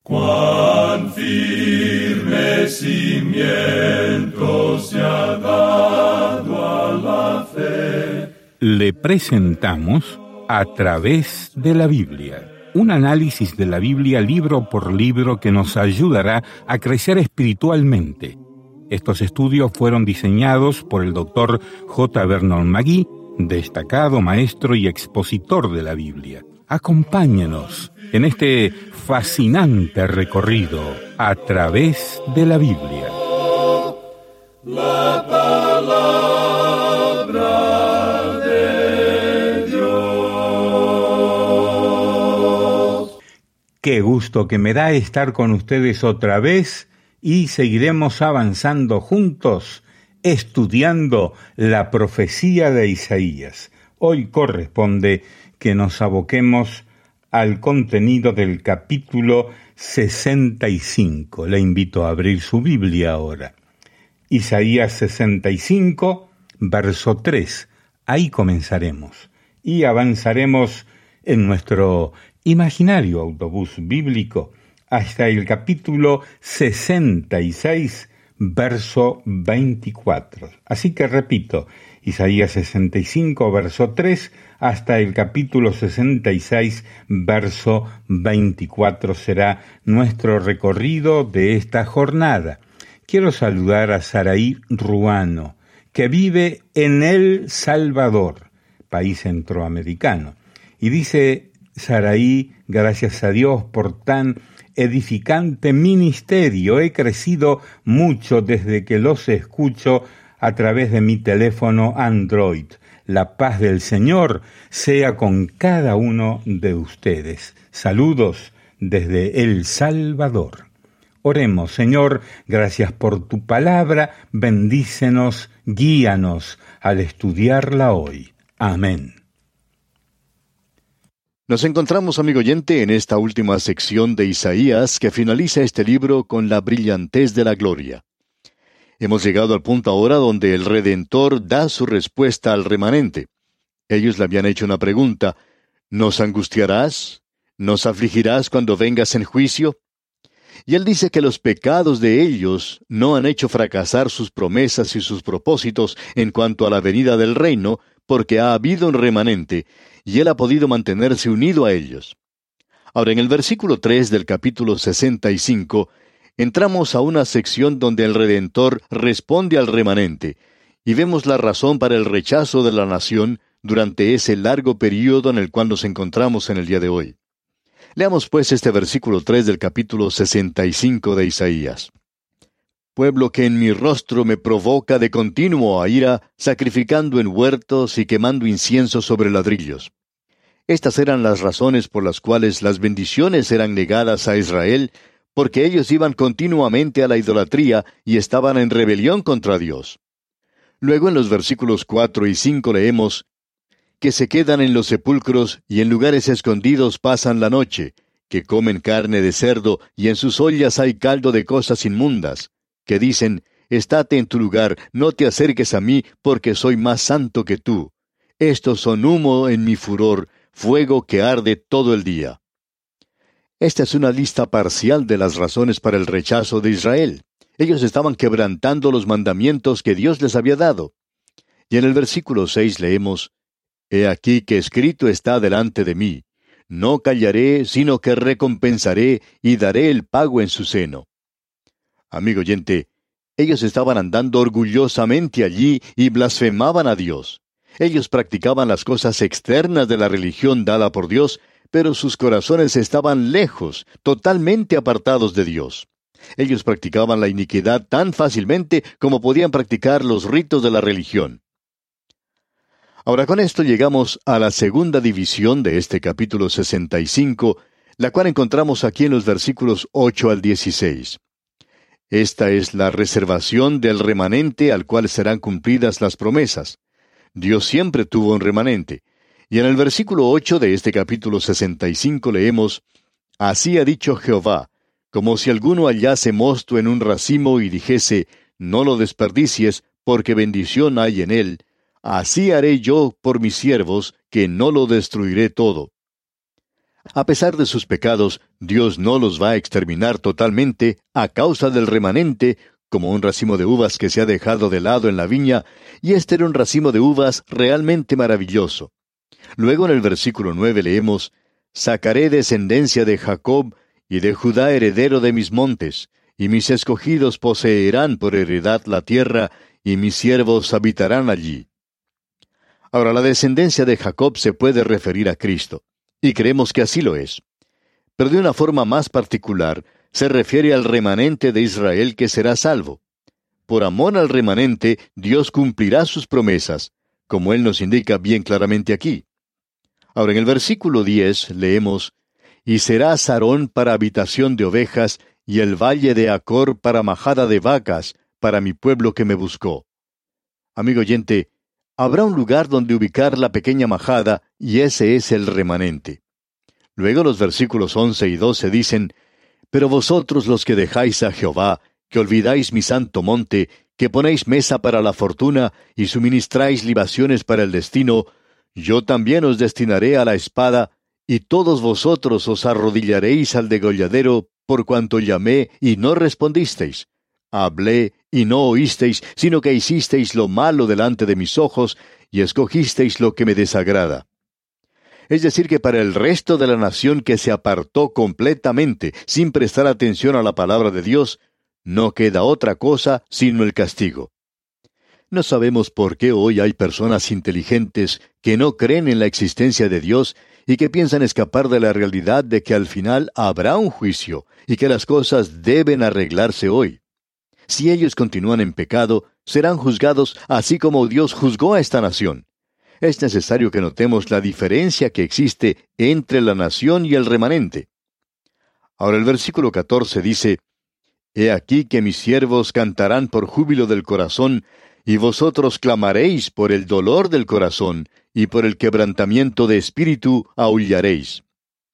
Cuán firme cimiento se ha dado a la fe. Le presentamos A través de la Biblia, un análisis de la Biblia libro por libro que nos ayudará a crecer espiritualmente. Estos estudios fueron diseñados por el Dr. J. Vernon McGee, destacado maestro y expositor de la Biblia. Acompáñenos en este fascinante recorrido a través de la Biblia. La palabra de Dios. Qué gusto que me da estar con ustedes otra vez y seguiremos avanzando juntos, estudiando la profecía de Isaías. Hoy corresponde que nos aboquemos al contenido del capítulo 65. Le invito a abrir su Biblia ahora. Isaías 65, verso 3. Ahí comenzaremos y avanzaremos en nuestro imaginario autobús bíblico hasta el capítulo 66, verso 24. Así que repito, Isaías 65, verso 3, hasta el capítulo 66, verso 24 será nuestro recorrido de esta jornada. Quiero saludar a Saraí Ruano, que vive en El Salvador, país centroamericano. Y dice Saraí, gracias a Dios por tan edificante ministerio. He crecido mucho desde que los escucho a través de mi teléfono Android. La paz del Señor sea con cada uno de ustedes. Saludos desde El Salvador. Oremos, Señor, gracias por tu palabra, bendícenos, guíanos al estudiarla hoy. Amén. Nos encontramos, amigo oyente, en esta última sección de Isaías que finaliza este libro con la brillantez de la gloria. Hemos llegado al punto ahora donde el Redentor da su respuesta al remanente. Ellos le habían hecho una pregunta: ¿nos angustiarás? ¿Nos afligirás cuando vengas en juicio? Y él dice que los pecados de ellos no han hecho fracasar sus promesas y sus propósitos en cuanto a la venida del reino, porque ha habido un remanente, y él ha podido mantenerse unido a ellos. Ahora, en el versículo 3 del capítulo 65, entramos a una sección donde el Redentor responde al remanente, y vemos la razón para el rechazo de la nación durante ese largo período en el cual nos encontramos en el día de hoy. Leamos pues este versículo 3 del capítulo 65 de Isaías. Pueblo que en mi rostro me provoca de continuo a ira, sacrificando en huertos y quemando incienso sobre ladrillos. Estas eran las razones por las cuales las bendiciones eran negadas a Israel, porque ellos iban continuamente a la idolatría y estaban en rebelión contra Dios. Luego en los versículos 4 y 5 leemos: que se quedan en los sepulcros y en lugares escondidos pasan la noche, que comen carne de cerdo y en sus ollas hay caldo de cosas inmundas, que dicen: estate en tu lugar, no te acerques a mí, porque soy más santo que tú. Estos son humo en mi furor, fuego que arde todo el día. Esta es una lista parcial de las razones para el rechazo de Israel. Ellos estaban quebrantando los mandamientos que Dios les había dado. Y en el versículo 6 leemos: He aquí que escrito está delante de mí. No callaré, sino que recompensaré y daré el pago en su seno. Amigo oyente, ellos estaban andando orgullosamente allí y blasfemaban a Dios. Ellos practicaban las cosas externas de la religión dada por Dios, pero sus corazones estaban lejos, totalmente apartados de Dios. Ellos practicaban la iniquidad tan fácilmente como podían practicar los ritos de la religión. Ahora con esto llegamos a la segunda división de este capítulo 65, la cual encontramos aquí en los versículos 8 al 16. Esta es la reservación del remanente al cual serán cumplidas las promesas. Dios siempre tuvo un remanente. Y en el versículo 8 de este capítulo 65 leemos: Así ha dicho Jehová, como si alguno hallase mosto en un racimo y dijese: no lo desperdicies, porque bendición hay en él. Así haré yo por mis siervos, que no lo destruiré todo. A pesar de sus pecados, Dios no los va a exterminar totalmente a causa del remanente, como un racimo de uvas que se ha dejado de lado en la viña, y este era un racimo de uvas realmente maravilloso. Luego en el versículo 9 leemos, «Sacaré descendencia de Jacob, y de Judá heredero de mis montes, y mis escogidos poseerán por heredad la tierra, y mis siervos habitarán allí». Ahora, la descendencia de Jacob se puede referir a Cristo, y creemos que así lo es. Pero de una forma más particular, se refiere al remanente de Israel que será salvo. Por amor al remanente, Dios cumplirá sus promesas, como Él nos indica bien claramente aquí. Ahora, en el versículo 10 leemos, «Y será Sarón para habitación de ovejas, y el valle de Acor para majada de vacas, para mi pueblo que me buscó». Amigo oyente, habrá un lugar donde ubicar la pequeña majada, y ese es el remanente. Luego los versículos 11 y 12 dicen, «Pero vosotros los que dejáis a Jehová, que olvidáis mi santo monte, que ponéis mesa para la fortuna, y suministráis libaciones para el destino, yo también os destinaré a la espada, y todos vosotros os arrodillaréis al degolladero, por cuanto llamé y no respondisteis. Hablé y no oísteis, sino que hicisteis lo malo delante de mis ojos, y escogisteis lo que me desagrada». Es decir, que para el resto de la nación que se apartó completamente, sin prestar atención a la palabra de Dios, no queda otra cosa sino el castigo. No sabemos por qué hoy hay personas inteligentes que no creen en la existencia de Dios y que piensan escapar de la realidad de que al final habrá un juicio y que las cosas deben arreglarse hoy. Si ellos continúan en pecado, serán juzgados así como Dios juzgó a esta nación. Es necesario que notemos la diferencia que existe entre la nación y el remanente. Ahora el versículo 14 dice, «He aquí que mis siervos cantarán por júbilo del corazón, y vosotros clamaréis por el dolor del corazón, y por el quebrantamiento de espíritu aullaréis».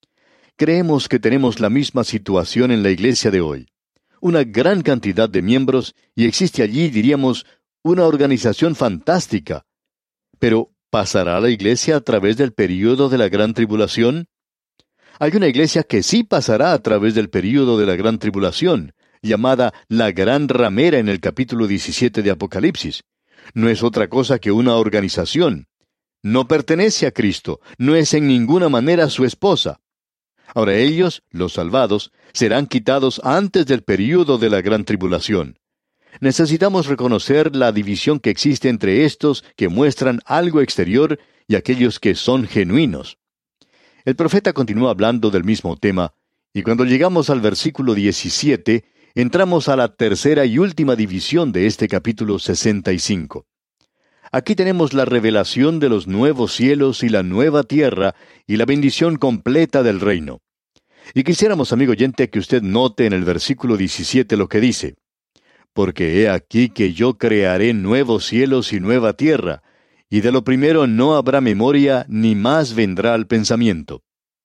Creemos que tenemos la misma situación en la iglesia de hoy. Una gran cantidad de miembros, y existe allí, diríamos, una organización fantástica. Pero, ¿pasará la iglesia a través del período de la gran tribulación? Hay una iglesia que sí pasará a través del período de la gran tribulación, llamada la Gran Ramera en el capítulo 17 de Apocalipsis. No es otra cosa que una organización. No pertenece a Cristo, no es en ninguna manera su esposa. Ahora ellos, los salvados, serán quitados antes del período de la gran tribulación. Necesitamos reconocer la división que existe entre estos que muestran algo exterior y aquellos que son genuinos. El profeta continúa hablando del mismo tema, y cuando llegamos al versículo 17, entramos a la tercera y última división de este capítulo 65. Aquí tenemos la revelación de los nuevos cielos y la nueva tierra y la bendición completa del reino. Y quisiéramos, amigo oyente, que usted note en el versículo 17 lo que dice, «Porque he aquí que yo crearé nuevos cielos y nueva tierra, y de lo primero no habrá memoria, ni más vendrá al pensamiento».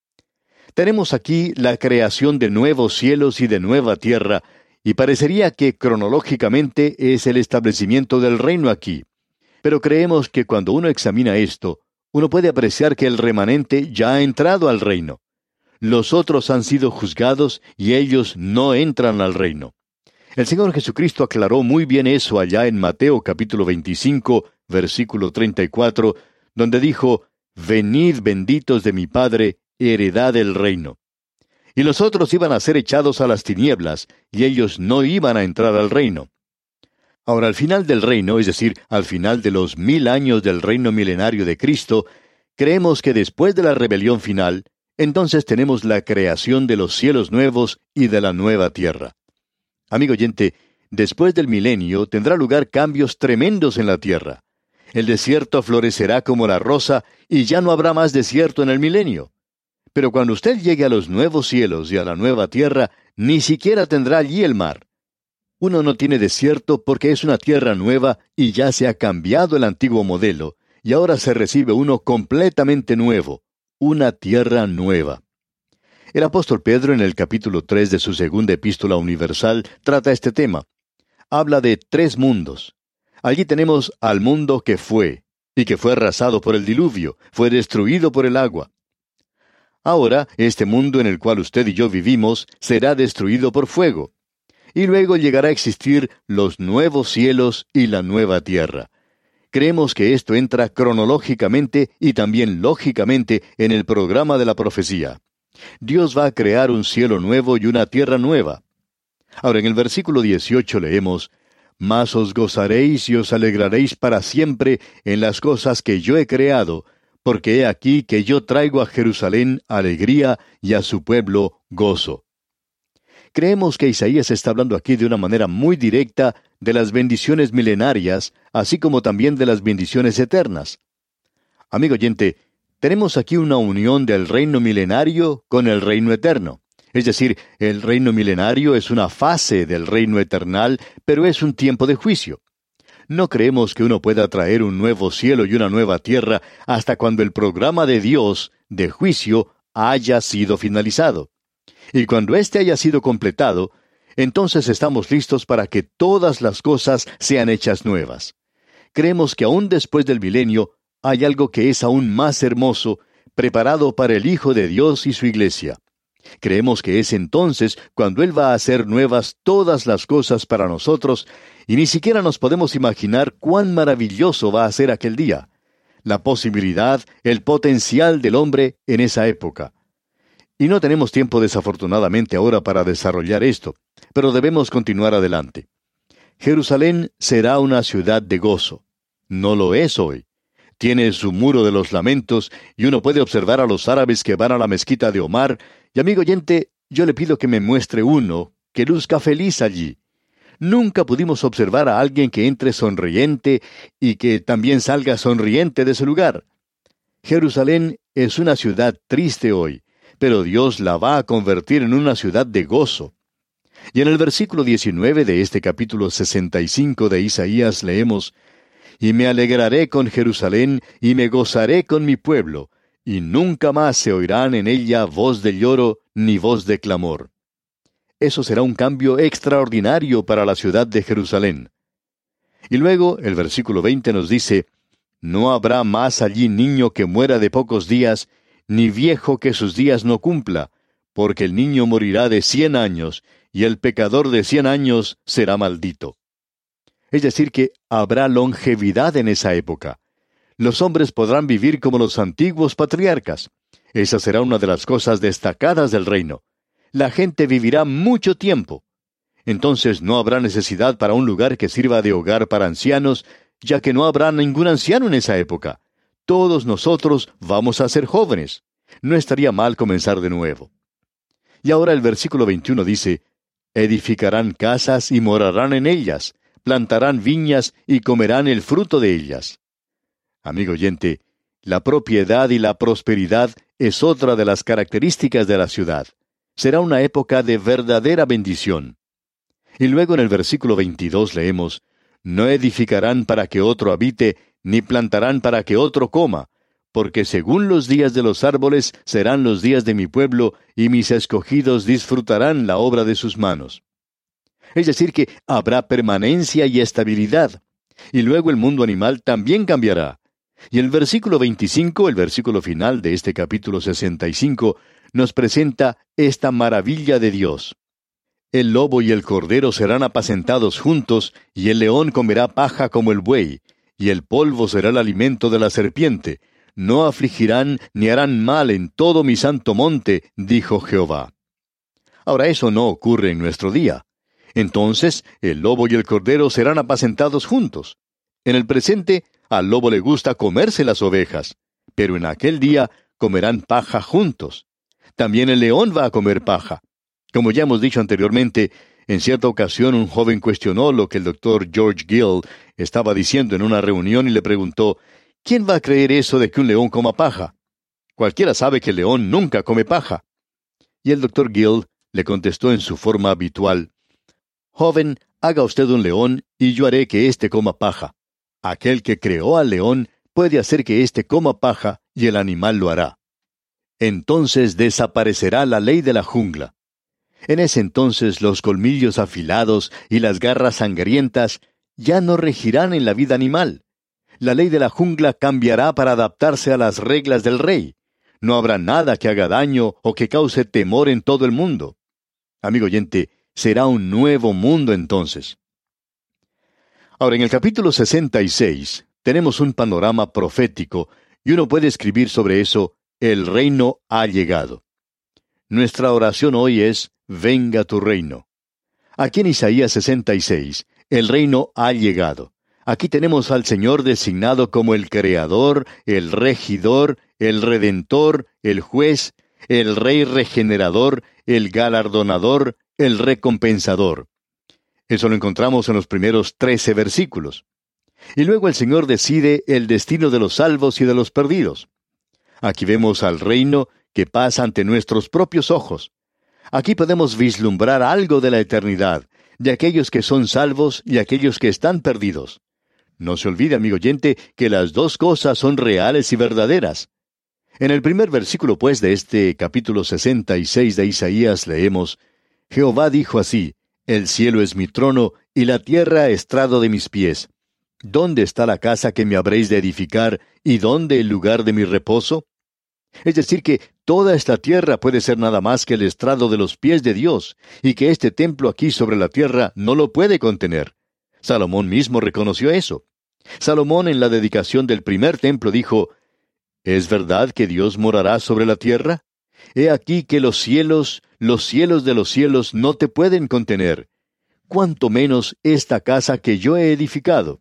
Tenemos aquí la creación de nuevos cielos y de nueva tierra, y parecería que cronológicamente es el establecimiento del reino aquí. Pero creemos que cuando uno examina esto, uno puede apreciar que el remanente ya ha entrado al reino. Los otros han sido juzgados y ellos no entran al reino. El Señor Jesucristo aclaró muy bien eso allá en Mateo capítulo 25, versículo 34, donde dijo, «Venid benditos de mi Padre, heredad del reino». Y los otros iban a ser echados a las tinieblas, y ellos no iban a entrar al reino. Ahora, al final del reino, es decir, al final de los 1000 años del reino milenario de Cristo, creemos que después de la rebelión final, entonces tenemos la creación de los cielos nuevos y de la nueva tierra. Amigo oyente, después del milenio tendrá lugar cambios tremendos en la tierra. El desierto florecerá como la rosa y ya no habrá más desierto en el milenio. Pero cuando usted llegue a los nuevos cielos y a la nueva tierra, ni siquiera tendrá allí el mar. Uno no tiene desierto porque es una tierra nueva y ya se ha cambiado el antiguo modelo, y ahora se recibe uno completamente nuevo, una tierra nueva. El apóstol Pedro en el capítulo 3 de su segunda epístola universal trata este tema. Habla de 3 mundos. Allí tenemos al mundo que fue, y que fue arrasado por el diluvio, fue destruido por el agua. Ahora, este mundo en el cual usted y yo vivimos será destruido por fuego. Y luego llegará a existir los nuevos cielos y la nueva tierra. Creemos que esto entra cronológicamente y también lógicamente en el programa de la profecía. Dios va a crear un cielo nuevo y una tierra nueva. Ahora, en el versículo 18 leemos: Mas os gozaréis y os alegraréis para siempre en las cosas que yo he creado, porque he aquí que yo traigo a Jerusalén alegría y a su pueblo gozo. Creemos que Isaías está hablando aquí de una manera muy directa de las bendiciones milenarias, así como también de las bendiciones eternas. Amigo oyente, tenemos aquí una unión del reino milenario con el reino eterno. Es decir, el reino milenario es una fase del reino eternal, pero es un tiempo de juicio. No creemos que uno pueda traer un nuevo cielo y una nueva tierra hasta cuando el programa de Dios de juicio haya sido finalizado. Y cuando éste haya sido completado, entonces estamos listos para que todas las cosas sean hechas nuevas. Creemos que aún después del milenio hay algo que es aún más hermoso, preparado para el Hijo de Dios y su iglesia. Creemos que es entonces cuando Él va a hacer nuevas todas las cosas para nosotros, y ni siquiera nos podemos imaginar cuán maravilloso va a ser aquel día. La posibilidad, el potencial del hombre en esa época. Y no tenemos tiempo desafortunadamente ahora para desarrollar esto, pero debemos continuar adelante. Jerusalén será una ciudad de gozo. No lo es hoy. Tiene su muro de los lamentos, y uno puede observar a los árabes que van a la mezquita de Omar, y amigo oyente, yo le pido que me muestre uno que luzca feliz allí. Nunca pudimos observar a alguien que entre sonriente y que también salga sonriente de ese lugar. Jerusalén es una ciudad triste hoy, pero Dios la va a convertir en una ciudad de gozo. Y en el versículo 19 de este capítulo 65 de Isaías leemos: Y me alegraré con Jerusalén, y me gozaré con mi pueblo, y nunca más se oirán en ella voz de lloro ni voz de clamor. Eso será un cambio extraordinario para la ciudad de Jerusalén. Y luego el versículo 20 nos dice: No habrá más allí niño que muera de pocos días, ni viejo que sus días no cumpla, porque el niño morirá de 100 años, y el pecador de 100 años será maldito. Es decir, que habrá longevidad en esa época. Los hombres podrán vivir como los antiguos patriarcas. Esa será una de las cosas destacadas del reino. La gente vivirá mucho tiempo. Entonces no habrá necesidad para un lugar que sirva de hogar para ancianos, ya que no habrá ningún anciano en esa época. Todos nosotros vamos a ser jóvenes. No estaría mal comenzar de nuevo. Y ahora el versículo 21 dice: Edificarán casas y morarán en ellas, plantarán viñas y comerán el fruto de ellas. Amigo oyente, la propiedad y la prosperidad es otra de las características de la ciudad. Será una época de verdadera bendición. Y luego en el versículo 22 leemos: No edificarán para que otro habite, ni plantarán para que otro coma, porque según los días de los árboles serán los días de mi pueblo, y mis escogidos disfrutarán la obra de sus manos. Es decir, que habrá permanencia y estabilidad. Y luego el mundo animal también cambiará. Y el versículo 25, el versículo final de este capítulo 65, nos presenta esta maravilla de Dios. El lobo y el cordero serán apacentados juntos, y el león comerá paja como el buey, y el polvo será el alimento de la serpiente. No afligirán ni harán mal en todo mi santo monte, dijo Jehová. Ahora eso no ocurre en nuestro día. Entonces, el lobo y el cordero serán apacentados juntos. En el presente, al lobo le gusta comerse las ovejas, pero en aquel día comerán paja juntos. También el león va a comer paja. Como ya hemos dicho anteriormente, en cierta ocasión un joven cuestionó lo que el doctor George Gill estaba diciendo en una reunión y le preguntó: ¿quién va a creer eso de que un león coma paja? Cualquiera sabe que el león nunca come paja. Y el doctor Gill le contestó en su forma habitual: Joven, haga usted un león y yo haré que éste coma paja. Aquel que creó al león puede hacer que éste coma paja y el animal lo hará. Entonces desaparecerá la ley de la jungla. En ese entonces los colmillos afilados y las garras sangrientas ya no regirán en la vida animal. La ley de la jungla cambiará para adaptarse a las reglas del rey. No habrá nada que haga daño o que cause temor en todo el mundo. Amigo oyente, será un nuevo mundo entonces. Ahora, en el capítulo 66 tenemos un panorama profético y uno puede escribir sobre eso: el reino ha llegado. Nuestra oración hoy es: venga tu reino. Aquí en Isaías 66, el reino ha llegado. Aquí tenemos al Señor designado como el Creador, el Regidor, el Redentor, el Juez, el Rey Regenerador, el Galardonador, el Recompensador. Eso lo encontramos en los primeros 13 versículos. Y luego el Señor decide el destino de los salvos y de los perdidos. Aquí vemos al reino que pasa ante nuestros propios ojos. Aquí podemos vislumbrar algo de la eternidad, de aquellos que son salvos y aquellos que están perdidos. No se olvide, amigo oyente, que las dos cosas son reales y verdaderas. En el primer versículo, pues, de este capítulo 66 de Isaías leemos: Jehová dijo así: el cielo es mi trono, y la tierra estrado de mis pies. ¿Dónde está la casa que me habréis de edificar, y dónde el lugar de mi reposo? Es decir, que toda esta tierra puede ser nada más que el estrado de los pies de Dios, y que este templo aquí sobre la tierra no lo puede contener. Salomón mismo reconoció eso. Salomón, en la dedicación del primer templo, dijo: ¿es verdad que Dios morará sobre la tierra? He aquí que los cielos de los cielos no te pueden contener, cuanto menos esta casa que yo he edificado.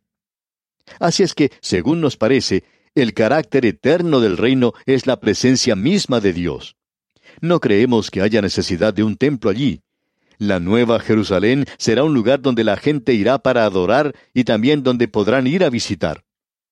Así es que, según nos parece, el carácter eterno del reino es la presencia misma de Dios. No creemos que haya necesidad de un templo allí. La Nueva Jerusalén será un lugar donde la gente irá para adorar y también donde podrán ir a visitar.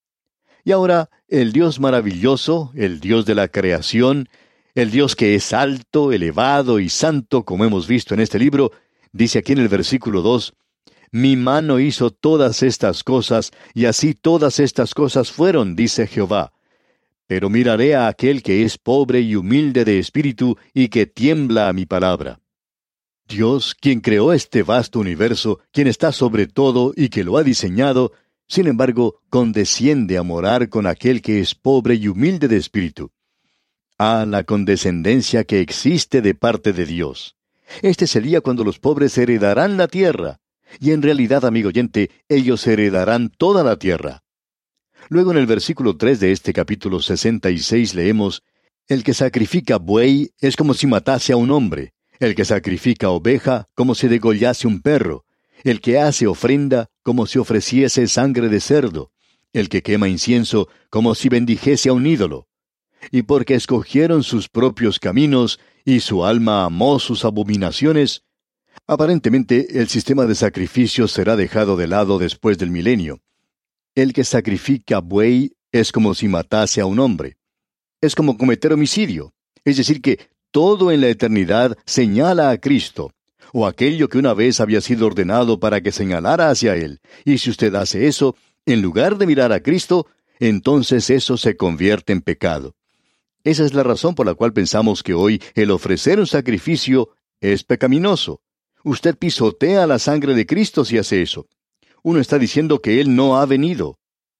Y ahora, el Dios maravilloso, el Dios de la creación, el Dios que es alto, elevado y santo, como hemos visto en este libro, dice aquí en el versículo 2, mi mano hizo todas estas cosas, y así todas estas cosas fueron, dice Jehová. Pero miraré a aquel que es pobre y humilde de espíritu, y que tiembla a mi palabra. Dios, quien creó este vasto universo, quien está sobre todo y que lo ha diseñado, sin embargo, condesciende a morar con aquel que es pobre y humilde de espíritu. Ah, la condescendencia que existe de parte de Dios. Este sería cuando los pobres heredarán la tierra. Y en realidad, amigo oyente, ellos heredarán toda la tierra. Luego en el versículo 3 de este capítulo 66 leemos: el que sacrifica buey es como si matase a un hombre, el que sacrifica oveja como si degollase un perro, el que hace ofrenda como si ofreciese sangre de cerdo, el que quema incienso como si bendijese a un ídolo. Y porque escogieron sus propios caminos, y su alma amó sus abominaciones. Aparentemente, el sistema de sacrificios será dejado de lado después del milenio. El que sacrifica buey es como si matase a un hombre. Es como cometer homicidio. Es decir, que todo en la eternidad señala a Cristo, o aquello que una vez había sido ordenado para que señalara hacia Él. Y si usted hace eso, en lugar de mirar a Cristo, entonces eso se convierte en pecado. Esa es la razón por la cual pensamos que hoy el ofrecer un sacrificio es pecaminoso. Usted pisotea la sangre de Cristo si hace eso. Uno está diciendo que Él no ha venido.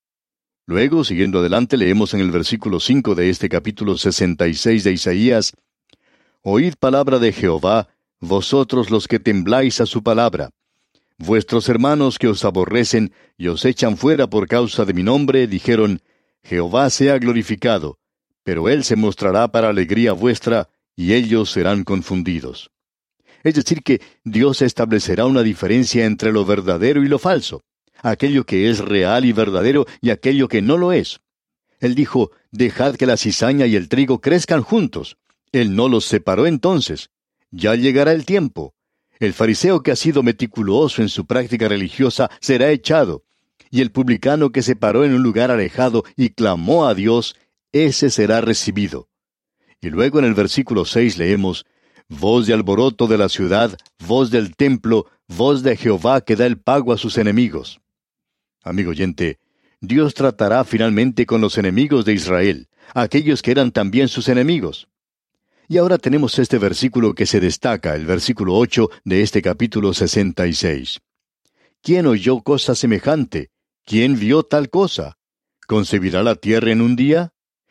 Luego, siguiendo adelante, leemos en el versículo 5 de este capítulo 66 de Isaías: Oíd palabra de Jehová, vosotros los que tembláis a su palabra. Vuestros hermanos que os aborrecen y os echan fuera por causa de mi nombre, dijeron: Jehová sea glorificado, pero Él se mostrará para alegría vuestra, y ellos serán confundidos. Es decir, que Dios establecerá una diferencia entre lo verdadero y lo falso, aquello que es real y verdadero y aquello que no lo es. Él dijo: dejad que la cizaña y el trigo crezcan juntos. Él no los separó entonces. Ya llegará el tiempo. El fariseo que ha sido meticuloso en su práctica religiosa será echado, y el publicano que se paró en un lugar alejado y clamó a Dios, ese será recibido. Y luego en el versículo 6 leemos: voz de alboroto de la ciudad, voz del templo, voz de Jehová que da el pago a sus enemigos. Amigo oyente, Dios tratará finalmente con los enemigos de Israel, aquellos que eran también sus enemigos. Y ahora tenemos este versículo que se destaca, el versículo 8 de este capítulo 66. ¿Quién oyó cosa semejante? ¿Quién vio tal cosa? ¿Concebirá la tierra en un día?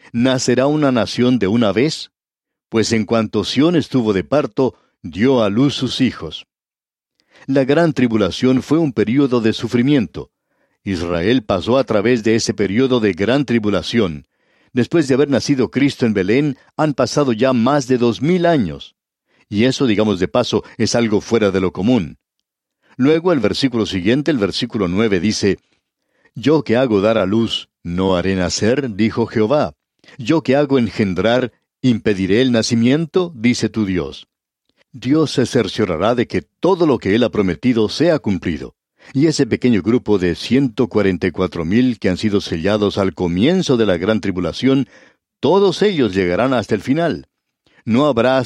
¿nacerá una nación de una vez? Pues en cuanto Sión estuvo de parto, dio a luz sus hijos. La gran tribulación fue un período de sufrimiento. Israel pasó a través de ese período de gran tribulación. Después de haber nacido Cristo en Belén, han pasado ya más de 2000 años. Y eso, digamos de paso, es algo fuera de lo común. Luego el versículo siguiente, el versículo 9, dice, «Yo que hago dar a luz, ¿no haré nacer?, dijo Jehová. Yo que hago engendrar, ¿impediré el nacimiento?, dice tu Dios». Dios se cerciorará de que todo lo que Él ha prometido sea cumplido. Y ese pequeño grupo de 144,000 que han sido sellados al comienzo de la gran tribulación, todos ellos llegarán hasta el final. No habrá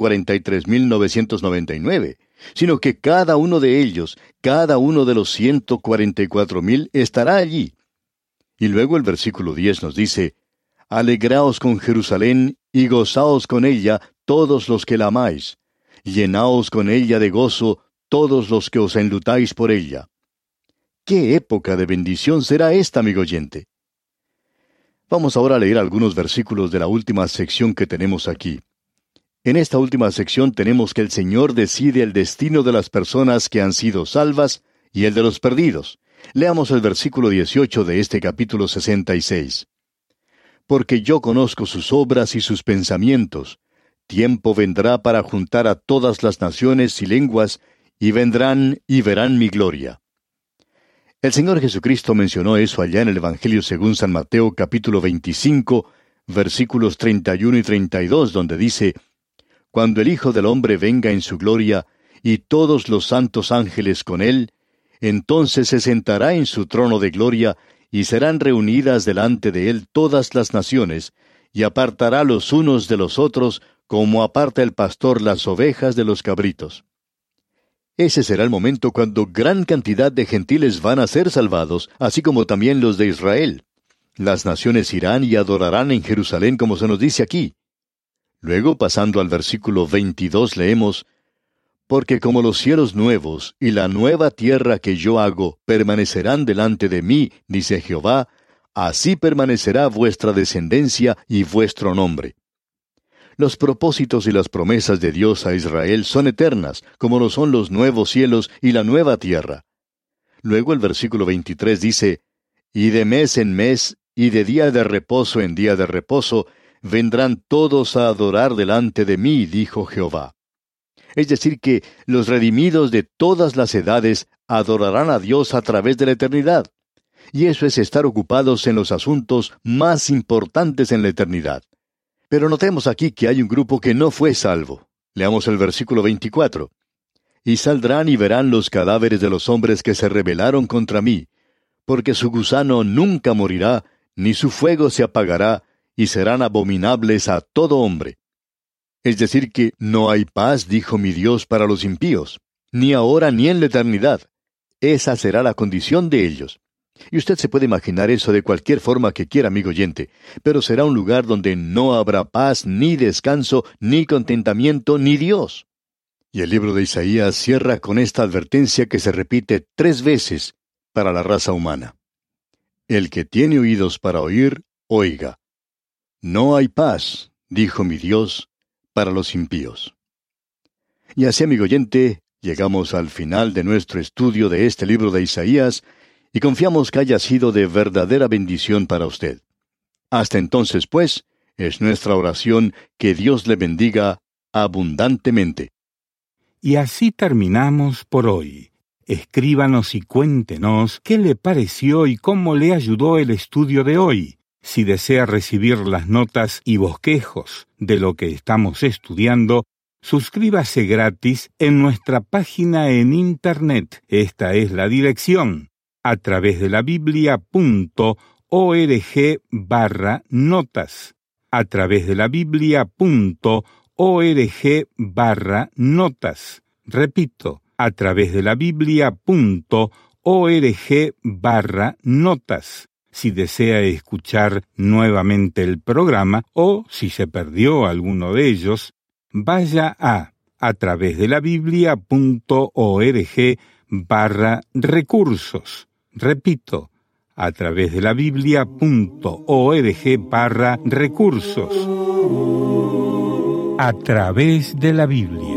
143,999, sino que cada uno de ellos, cada uno de los 144,000 estará allí. Y luego el versículo 10 nos dice, «Alegraos con Jerusalén y gozaos con ella todos los que la amáis. Llenaos con ella de gozo todos los que os enlutáis por ella». ¿Qué época de bendición será esta, amigo oyente? Vamos ahora a leer algunos versículos de la última sección que tenemos aquí. En esta última sección tenemos que el Señor decide el destino de las personas que han sido salvas y el de los perdidos. Leamos el versículo 18 de este capítulo 66. «Porque yo conozco sus obras y sus pensamientos. Tiempo vendrá para juntar a todas las naciones y lenguas, y vendrán y verán mi gloria». El Señor Jesucristo mencionó eso allá en el Evangelio según San Mateo capítulo 25, versículos 31 y 32, donde dice, «Cuando el Hijo del Hombre venga en su gloria, y todos los santos ángeles con él, entonces se sentará en su trono de gloria, y serán reunidas delante de él todas las naciones, y apartará los unos de los otros, como aparta el pastor las ovejas de los cabritos». Ese será el momento cuando gran cantidad de gentiles van a ser salvados, así como también los de Israel. Las naciones irán y adorarán en Jerusalén, como se nos dice aquí. Luego, pasando al versículo 22, leemos, «Porque como los cielos nuevos y la nueva tierra que yo hago permanecerán delante de mí, dice Jehová, así permanecerá vuestra descendencia y vuestro nombre». Los propósitos y las promesas de Dios a Israel son eternas, como lo son los nuevos cielos y la nueva tierra. Luego el versículo 23 dice, «Y de mes en mes, y de día de reposo en día de reposo, vendrán todos a adorar delante de mí, dijo Jehová». Es decir que los redimidos de todas las edades adorarán a Dios a través de la eternidad. Y eso es estar ocupados en los asuntos más importantes en la eternidad. Pero notemos aquí que hay un grupo que no fue salvo. Leamos el versículo 24. «Y saldrán y verán los cadáveres de los hombres que se rebelaron contra mí, porque su gusano nunca morirá, ni su fuego se apagará, y serán abominables a todo hombre». Es decir que no hay paz, dijo mi Dios, para los impíos, ni ahora ni en la eternidad. Esa será la condición de ellos. Y usted se puede imaginar eso de cualquier forma que quiera, amigo oyente, pero será un lugar donde no habrá paz, ni descanso, ni contentamiento, ni Dios. Y el libro de Isaías cierra con esta advertencia que se repite 3 veces para la raza humana. «El que tiene oídos para oír, oiga. No hay paz, dijo mi Dios, para los impíos». Y así, amigo oyente, llegamos al final de nuestro estudio de este libro de Isaías, y confiamos que haya sido de verdadera bendición para usted. Hasta entonces, pues, es nuestra oración que Dios le bendiga abundantemente. Y así terminamos por hoy. Escríbanos y cuéntenos qué le pareció y cómo le ayudó el estudio de hoy. Si desea recibir las notas y bosquejos de lo que estamos estudiando, suscríbase gratis en nuestra página en Internet. Esta es la dirección: a través de la biblia.org/notas. A través de la biblia.org/notas. Repito, a través de la biblia.org/notas. Si desea escuchar nuevamente el programa o si se perdió alguno de ellos, vaya a través de la biblia.org/recursos. Repito, a través de la biblia.org/recursos. A través de la Biblia.